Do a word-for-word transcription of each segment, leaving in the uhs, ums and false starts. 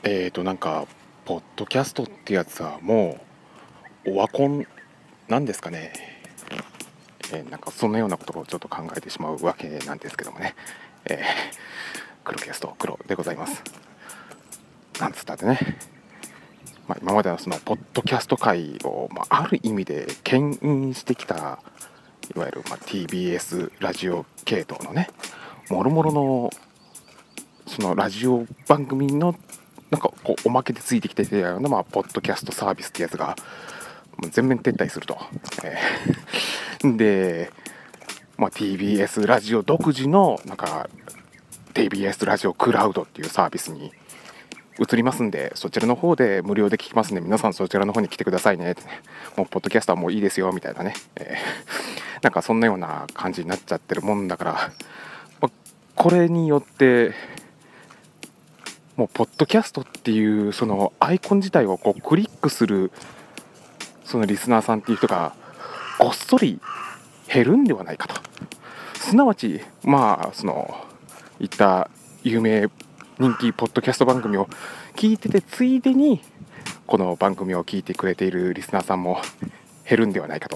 えーとなんかポッドキャストってやつはもうオワコンなんですかね、えーなんかそんなようなことをちょっと考えてしまうわけなんですけどもね、えー、黒キャスト黒でございます。なんつったってね、まあ、今までのそのポッドキャスト界を、まあ、ある意味で牽引してきたいわゆる、まあ、ティービーエス ラジオ系統のねもろもろのそのラジオ番組のなんかこうおまけでついてきてたような、まあ、ポッドキャストサービスってやつがもう全面撤退すると、えーで、まあ、ティービーエス ラジオ独自のなんか ティービーエス ラジオクラウドっていうサービスに移りますんで、そちらの方で無料で聞きますんで皆さんそちらの方に来てくださいねってね、もうポッドキャストはもういいですよみたいなね、えー、なんかそんなような感じになっちゃってるもんだから、まあ、これによってもうポッドキャストっていうそのアイコン自体をこうクリックするそのリスナーさんっていう人がごっそり減るんではないかと。すなわちまあそのいった有名人気ポッドキャスト番組を聞いててついでにこの番組を聞いてくれているリスナーさんも減るんではないかと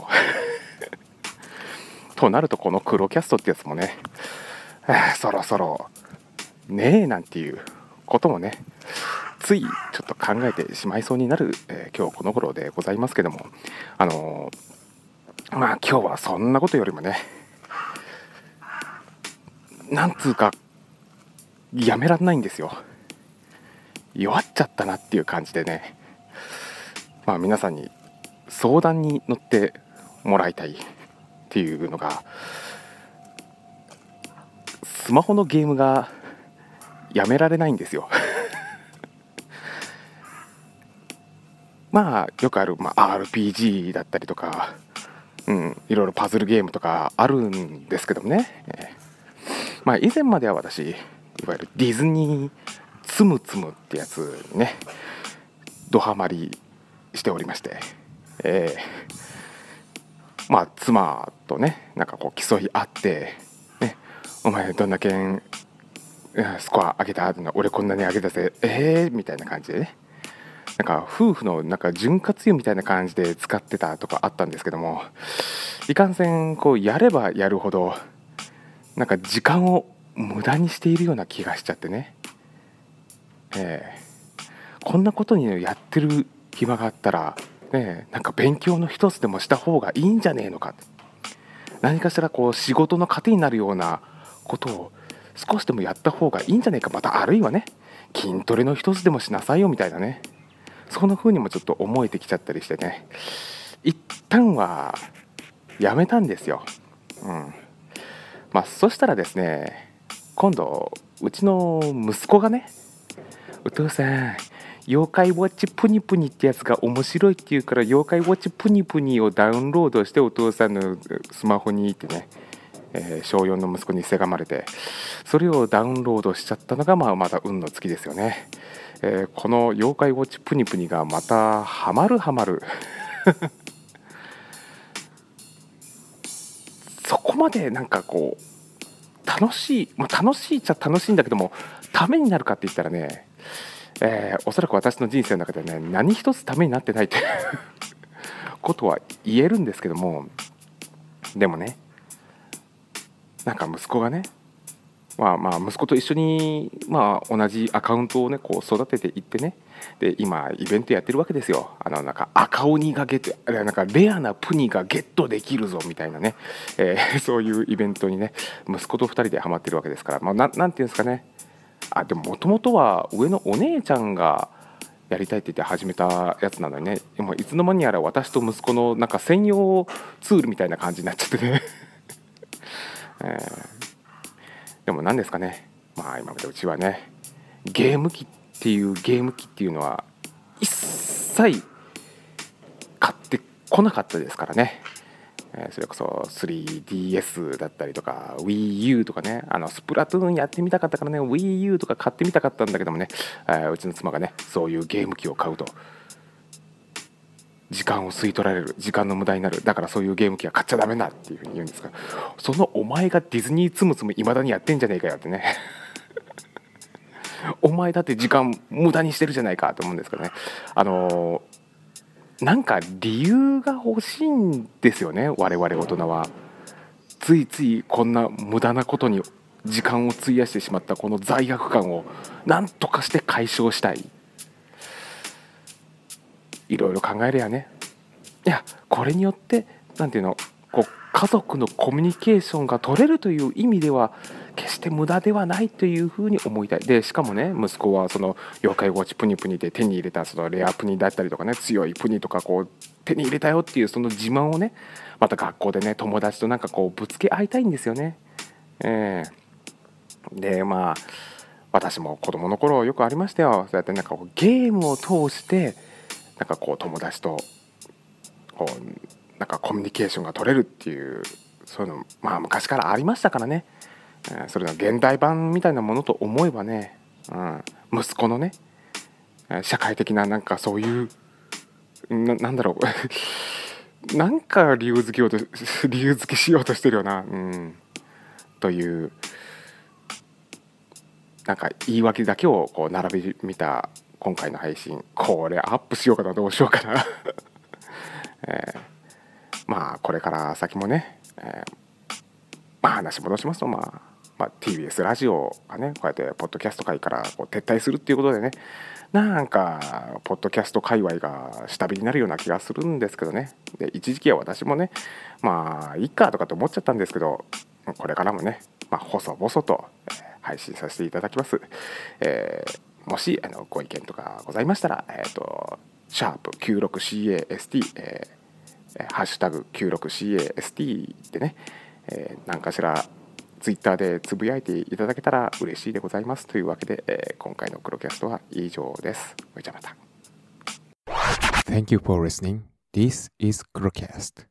となるとこの黒キャストってやつもね、そろそろねえなんていうこともねついちょっと考えてしまいそうになる、えー、今日この頃でございますけども、あのー、まあ今日はそんなことよりもね、なんつうかやめらんないんですよ。弱っちゃったなっていう感じでね、まあ皆さんに相談に乗ってもらいたいっていうのが、スマホのゲームがやめられないんですよまあよくある、まあ、アールピージー だったりとか、うん、いろいろパズルゲームとかあるんですけどもね、えーまあ以前までは私いわゆるディズニーつむつむってやつにねドハマりしておりまして、えー、まあ妻とねなんかこう競い合って、ね、お前どんだけスコア上げた俺こんなに上げたぜえーみたいな感じでね、なんか夫婦のなんか潤滑油みたいな感じで使ってたとかあったんですけども、いかんせんこうやればやるほどなんか時間を無駄にしているような気がしちゃってね、えー、こんなことにやってる暇があったら、ね、なんか勉強の一つでもした方がいいんじゃねえのか、何かしらこう仕事の糧になるようなことを少しでもやった方がいいんじゃねえか、またあるいはね筋トレの一つでもしなさいよみたいなね、そんな風にもちょっと思えてきちゃったりしてね、一旦はやめたんですよ。うん。まあそしたらですね、今度うちの息子がね、お父さん妖怪ウォッチプニプニってやつが面白いって言うから妖怪ウォッチプニプニをダウンロードしてお父さんのスマホにってね、えー、小よんの息子にせがまれてそれをダウンロードしちゃったのが、まあ、また運の尽きですよね。えー、この妖怪ウォッチプニプニがまたハマるハマるそこまでなんかこう楽しい、まあ、楽しいっちゃ楽しいんだけどもためになるかって言ったらね、えー、おそらく私の人生の中でね何一つためになってないってことは言えるんですけども、でもねなんか息子がね、まあまあ息子と一緒にまあ同じアカウントをねこう育てていってね、で今イベントやってるわけですよ。あのなんか赤鬼がゲット、なんかレアなプニがゲットできるぞみたいなね、えー、そういうイベントにね息子とふたりでハマってるわけですから、まあ、ななんていうんですかね、あでももともとは上のお姉ちゃんがやりたいって言って始めたやつなのにね、でもいつの間にやら私と息子のなんか専用ツールみたいな感じになっちゃってね、えーでも何ですかね、まあ今までうちはねゲーム機っていうゲーム機っていうのは一切買ってこなかったですからね、えー、それこそ スリーディーエス だったりとか WiiU とかね、あのスプラトゥーンやってみたかったからね WiiU とか買ってみたかったんだけどもね、えー、うちの妻がねそういうゲーム機を買うと時間を吸い取られる、時間の無駄になる、だからそういうゲーム機は買っちゃダメだっていうふうに言うんですが、そのお前がディズニーつむつむいまだにやってんじゃねえかよってねお前だって時間無駄にしてるじゃないかと思うんですけどね。あのなんか理由が欲しいんですよね、我々大人は。ついついこんな無駄なことに時間を費やしてしまったこの罪悪感を何とかして解消したい。いろいろ考えるやね。いや、これによってなんていうの、こう家族のコミュニケーションが取れるという意味では決して無駄ではないというふうに思いたい。でしかもね、息子はその妖怪ウォッチプニプニで手に入れたそのレアプニだったりとかね、強いプニとかこう手に入れたよっていうその自慢をね、また学校でね、友達となんかこうぶつけ合いたいんですよね。えー、でまあ私も子供の頃よくありましたよ。そうやってなんかこうゲームを通してなんかこう友達とこうなんかコミュニケーションが取れるっていう、そういうのまあ昔からありましたからね。それの現代版みたいなものと思えばね、うん、息子のね社会的ななんかそういうな、なんだろうなんか理由付けようと理由付けしようとしてるよな、うん、というなんか言い訳だけをこう並び見た今回の配信、これアップしようかな、どうしようかな、えー、まあこれから先もね、えー、まあ話戻しますと、まあ、まあ、ティービーエス ラジオがねこうやってポッドキャスト界からこう撤退するっていうことでね、なんかポッドキャスト界隈が下火になるような気がするんですけどね。で一時期は私もねまあいいかとかと思っちゃったんですけど、これからもね、まあ、細々と配信させていただきます。えー、もしあのご意見とかございましたら、えーと、シャープ きゅうじゅうろくシーエーエスティー、えー、ハッシュタグ きゅうじゅうろくシーエーエスティー でね、えー、何かしらツイッターでつぶやいていただけたら嬉しいでございます。というわけで、えー、今回の黒キャストは以上です。それじゃまた。 Thank you for listening. This is Crocast.